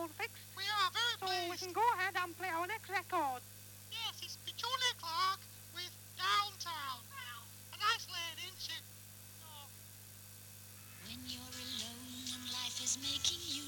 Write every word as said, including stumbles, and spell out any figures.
all fixed? We are very So we pleased. can go ahead and play our next record. Yes, it's Petunia Clark with Downtown. A nice lady, isn't she? Oh. When you're alone and life is making you